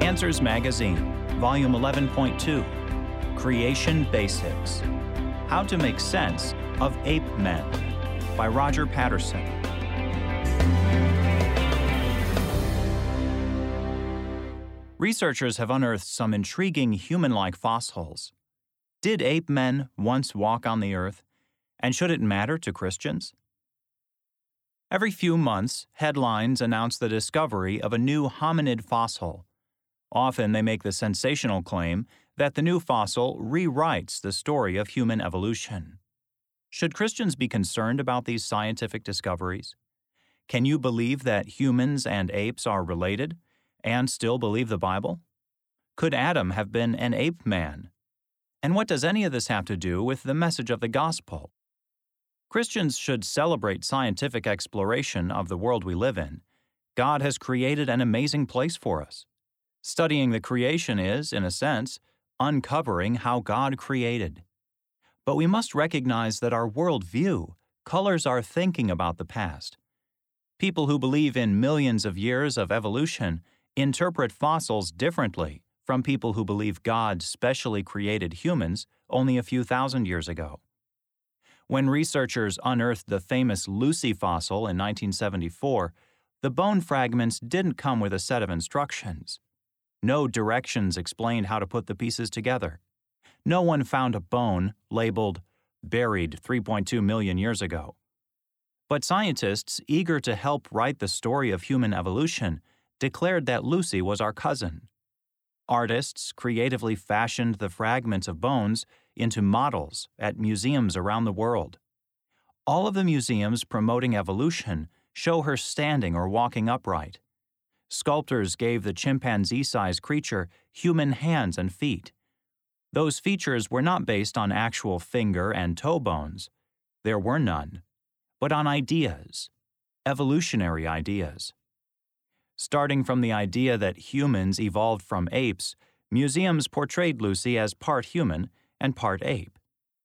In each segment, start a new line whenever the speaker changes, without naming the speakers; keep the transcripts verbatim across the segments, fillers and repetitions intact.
Answers Magazine, Volume eleven point two, Creation Basics. How to Make Sense of Ape Men, by Roger Patterson. Researchers have unearthed some intriguing human-like fossils. Did ape men once walk on the earth? And should it matter to Christians? Every few months, headlines announce the discovery of a new hominid fossil. Often they make the sensational claim that the new fossil rewrites the story of human evolution. Should Christians be concerned about these scientific discoveries? Can you believe that humans and apes are related and still believe the Bible? Could Adam have been an ape man? And what does any of this have to do with the message of the gospel? Christians should celebrate scientific exploration of the world we live in. God has created an amazing place for us. Studying the creation is, in a sense, uncovering how God created. But we must recognize that our worldview colors our thinking about the past. People who believe in millions of years of evolution interpret fossils differently from people who believe God specially created humans only a few thousand years ago. When researchers unearthed the famous Lucy fossil in nineteen seventy-four, the bone fragments didn't come with a set of instructions. No directions explained how to put the pieces together. No one found a bone labeled buried three point two million years ago. But scientists, eager to help write the story of human evolution, declared that Lucy was our cousin. Artists creatively fashioned the fragments of bones into models at museums around the world. All of the museums promoting evolution show her standing or walking upright. Sculptors gave the chimpanzee-sized creature human hands and feet. Those features were not based on actual finger and toe bones. There were none, but on ideas, evolutionary ideas. Starting from the idea that humans evolved from apes, museums portrayed Lucy as part human and part ape.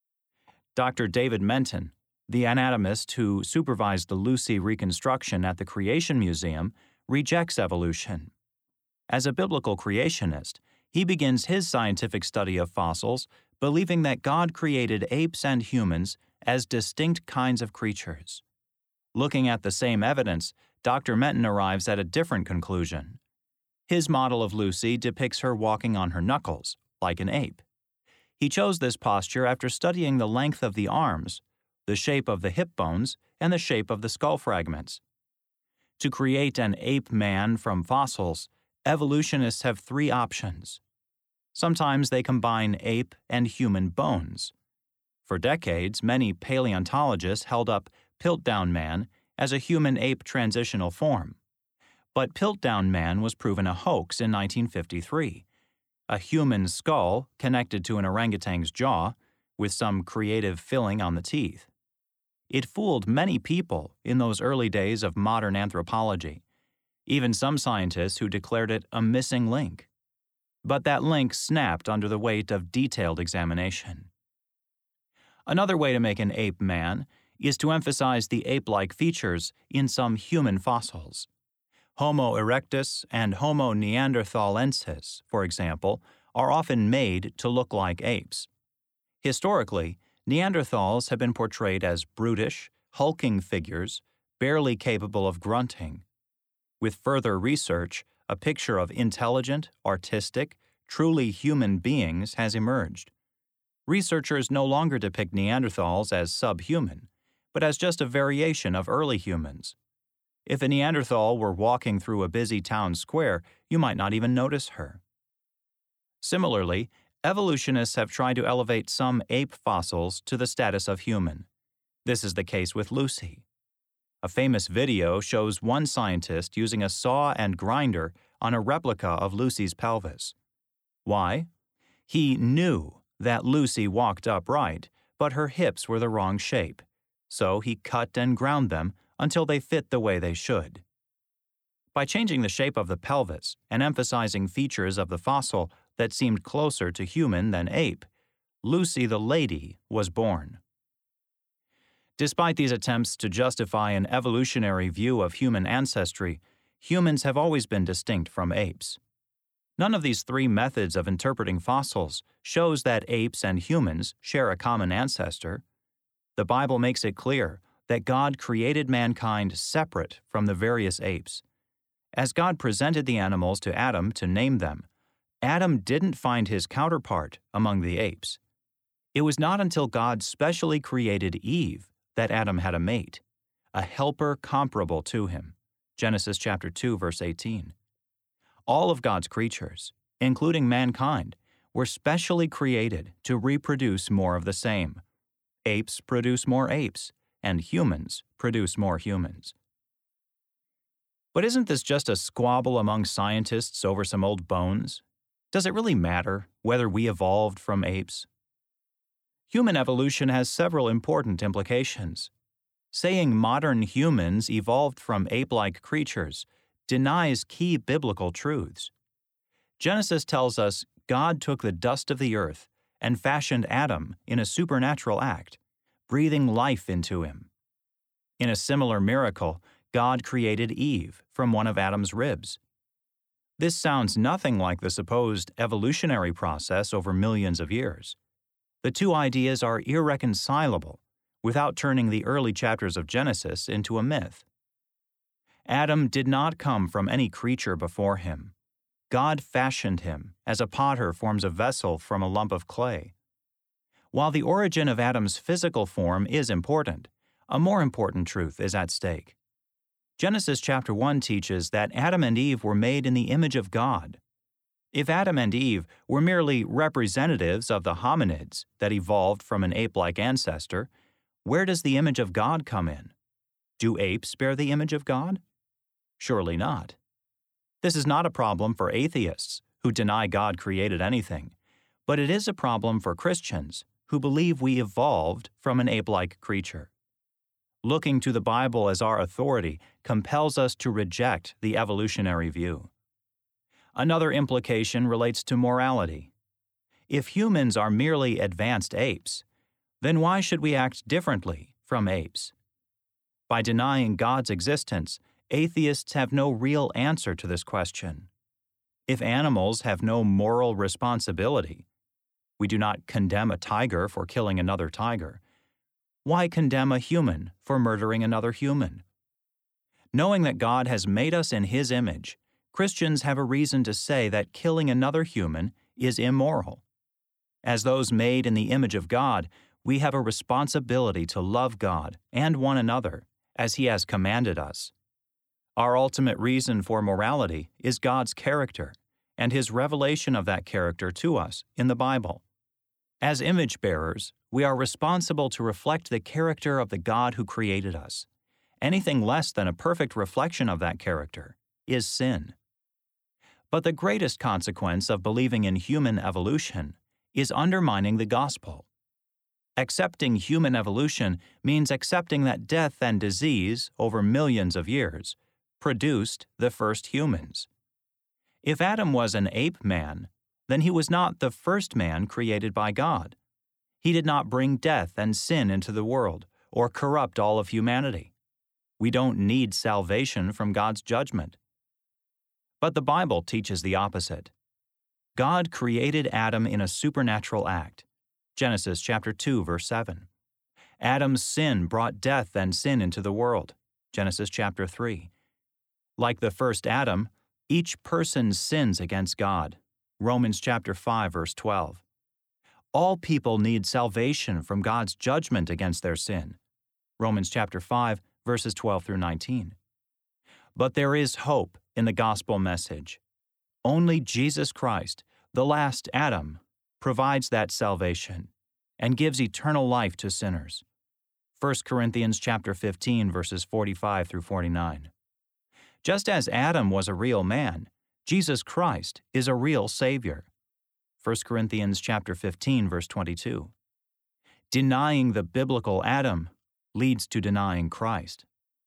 Doctor David Menton, the anatomist who supervised the Lucy reconstruction at the Creation Museum, rejects evolution. As a biblical creationist, he begins his scientific study of fossils believing that God created apes and humans as distinct kinds of creatures. Looking at the same evidence, Doctor Menton arrives at a different conclusion. His model of Lucy depicts her walking on her knuckles, like an ape. He chose this posture after studying the length of the arms, the shape of the hip bones, and the shape of the skull fragments. To create an ape man from fossils, evolutionists have three options. Sometimes they combine ape and human bones. For decades, many paleontologists held up Piltdown Man as a human-ape transitional form. But Piltdown Man was proven a hoax in nineteen fifty-three. A human skull connected to an orangutan's jaw, with some creative filling on the teeth. It fooled many people in those early days of modern anthropology, even some scientists who declared it a missing link. But that link snapped under the weight of detailed examination. Another way to make an ape man is to emphasize the ape-like features in some human fossils. Homo erectus and Homo neanderthalensis, for example, are often made to look like apes. Historically, Neanderthals have been portrayed as brutish, hulking figures, barely capable of grunting. With further research, a picture of intelligent, artistic, truly human beings has emerged. Researchers no longer depict Neanderthals as subhuman, but as just a variation of early humans. If a Neanderthal were walking through a busy town square, you might not even notice her. Similarly, evolutionists have tried to elevate some ape fossils to the status of human. This is the case with Lucy. A famous video shows one scientist using a saw and grinder on a replica of Lucy's pelvis. Why? He knew that Lucy walked upright, but her hips were the wrong shape, so he cut and ground them until they fit the way they should. By changing the shape of the pelvis and emphasizing features of the fossil that seemed closer to human than ape, Lucy the lady was born. Despite these attempts to justify an evolutionary view of human ancestry, humans have always been distinct from apes. None of these three methods of interpreting fossils shows that apes and humans share a common ancestor. The Bible makes it clear that God created mankind separate from the various apes. As God presented the animals to Adam to name them, Adam didn't find his counterpart among the apes. It was not until God specially created Eve that Adam had a mate, a helper comparable to him. Genesis chapter two, verse eighteen. All of God's creatures, including mankind, were specially created to reproduce more of the same. Apes produce more apes, and humans produce more humans. But isn't this just a squabble among scientists over some old bones? Does it really matter whether we evolved from apes? Human evolution has several important implications. Saying modern humans evolved from ape-like creatures denies key biblical truths. Genesis tells us God took the dust of the earth and fashioned Adam in a supernatural act, breathing life into him. In a similar miracle, God created Eve from one of Adam's ribs. This sounds nothing like the supposed evolutionary process over millions of years. The two ideas are irreconcilable without turning the early chapters of Genesis into a myth. Adam did not come from any creature before him. God fashioned him as a potter forms a vessel from a lump of clay. While the origin of Adam's physical form is important, a more important truth is at stake. Genesis chapter one teaches that Adam and Eve were made in the image of God. If Adam and Eve were merely representatives of the hominids that evolved from an ape-like ancestor, where does the image of God come in? Do apes bear the image of God? Surely not. This is not a problem for atheists who deny God created anything, but it is a problem for Christians who believe we evolved from an ape-like creature. Looking to the Bible as our authority compels us to reject the evolutionary view. Another implication relates to morality. If humans are merely advanced apes, then why should we act differently from apes? By denying God's existence, atheists have no real answer to this question. If animals have no moral responsibility, we do not condemn a tiger for killing another tiger. Why condemn a human for murdering another human? Knowing that God has made us in His image, Christians have a reason to say that killing another human is immoral. As those made in the image of God, we have a responsibility to love God and one another as He has commanded us. Our ultimate reason for morality is God's character and His revelation of that character to us in the Bible. As image bearers, we are responsible to reflect the character of the God who created us. Anything less than a perfect reflection of that character is sin. But the greatest consequence of believing in human evolution is undermining the gospel. Accepting human evolution means accepting that death and disease over millions of years produced the first humans. If Adam was an ape man, then he was not the first man created by God. He did not bring death and sin into the world or corrupt all of humanity. We don't need salvation from God's judgment. But the Bible teaches the opposite. God created Adam in a supernatural act. Genesis chapter two, verse seven. Adam's sin brought death and sin into the world. Genesis chapter three. Like the first Adam, each person sins against God. Romans chapter five, verse twelve. All people need salvation from God's judgment against their sin. Romans chapter five, verses twelve through nineteen. But there is hope in the gospel message. Only Jesus Christ, the last Adam, provides that salvation and gives eternal life to sinners. First Corinthians chapter fifteen, verses forty-five through forty-nine. Just as Adam was a real man, Jesus Christ is a real Savior. First Corinthians chapter fifteen, verse twenty-two. Denying the biblical Adam leads to denying Christ.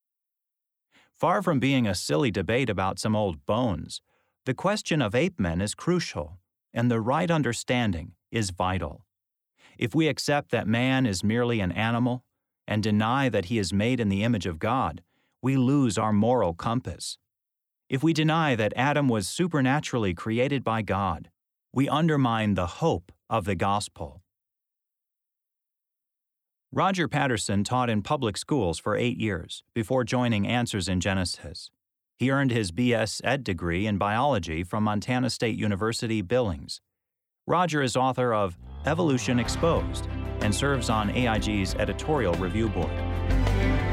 Far from being a silly debate about some old bones, the question of ape men is crucial, and the right understanding is vital. If we accept that man is merely an animal and deny that he is made in the image of God, we lose our moral compass. If we deny that Adam was supernaturally created by God, we undermine the hope of the gospel. Roger Patterson taught in public schools for eight years before joining Answers in Genesis. He earned his B S Ed degree in biology from Montana State University, Billings. Roger is author of Evolution Exposed and serves on A I G's editorial review board.